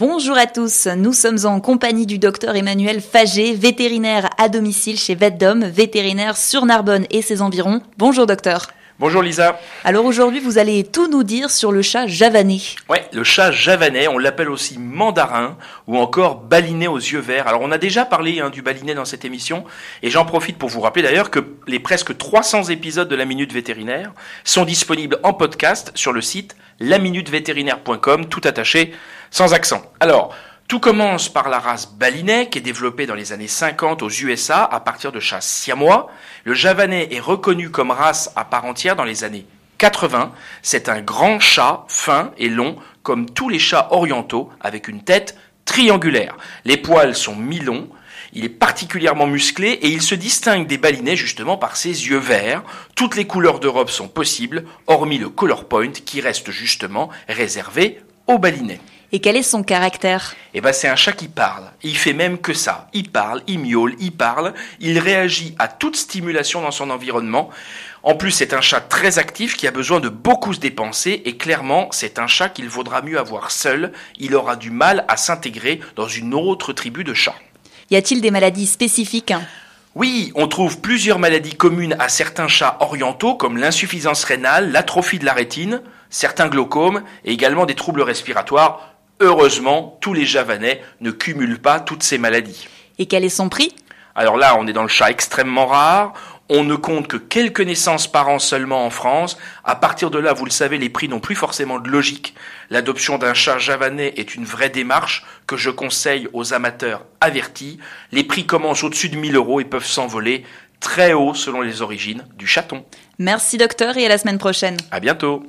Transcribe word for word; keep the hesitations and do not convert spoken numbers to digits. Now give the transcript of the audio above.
Bonjour à tous, nous sommes en compagnie du docteur Emmanuel Fagé, vétérinaire à domicile chez VetDom, vétérinaire sur Narbonne et ses environs. Bonjour docteur. Bonjour Lisa. Alors aujourd'hui vous allez tout nous dire sur le chat javanais. Ouais, le chat javanais, on l'appelle aussi mandarin ou encore baliné aux yeux verts. Alors on a déjà parlé hein, du baliné dans cette émission et j'en profite pour vous rappeler d'ailleurs que les presque trois cents épisodes de la Minute Vétérinaire sont disponibles en podcast sur le site la minute vétérinaire point com, tout attaché, sans accent. Alors, tout commence par la race baliné qui est développée dans les années cinquante aux U S A à partir de chats siamois. Le javanais est reconnu comme race à part entière dans les années quatre-vingts. C'est un grand chat fin et long comme tous les chats orientaux avec une tête triangulaire. Les poils sont mi-longs. Il est particulièrement musclé et il se distingue des balinés justement par ses yeux verts. Toutes les couleurs de robe sont possibles, hormis le color point qui reste justement réservé aux balinés. Et quel est son caractère ? Eh ben, c'est un chat qui parle. Il fait même que ça. Il parle, il miaule, il parle. Il réagit à toute stimulation dans son environnement. En plus, c'est un chat très actif qui a besoin de beaucoup se dépenser et clairement, c'est un chat qu'il vaudra mieux avoir seul. Il aura du mal à s'intégrer dans une autre tribu de chats. Y a-t-il des maladies spécifiques ? Oui, on trouve plusieurs maladies communes à certains chats orientaux comme l'insuffisance rénale, l'atrophie de la rétine, certains glaucomes et également des troubles respiratoires. Heureusement, tous les javanais ne cumulent pas toutes ces maladies. Et quel est son prix ? Alors là, on est dans le chat extrêmement rare. On ne compte que quelques naissances par an seulement en France. À partir de là, vous le savez, les prix n'ont plus forcément de logique. L'adoption d'un chat javanais est une vraie démarche que je conseille aux amateurs avertis. Les prix commencent au-dessus de mille euros et peuvent s'envoler très haut selon les origines du chaton. Merci docteur et à la semaine prochaine. À bientôt.